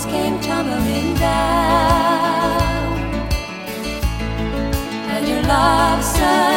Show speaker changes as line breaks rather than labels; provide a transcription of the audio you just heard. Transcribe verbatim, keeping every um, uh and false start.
walls came tumbling down, and your love surged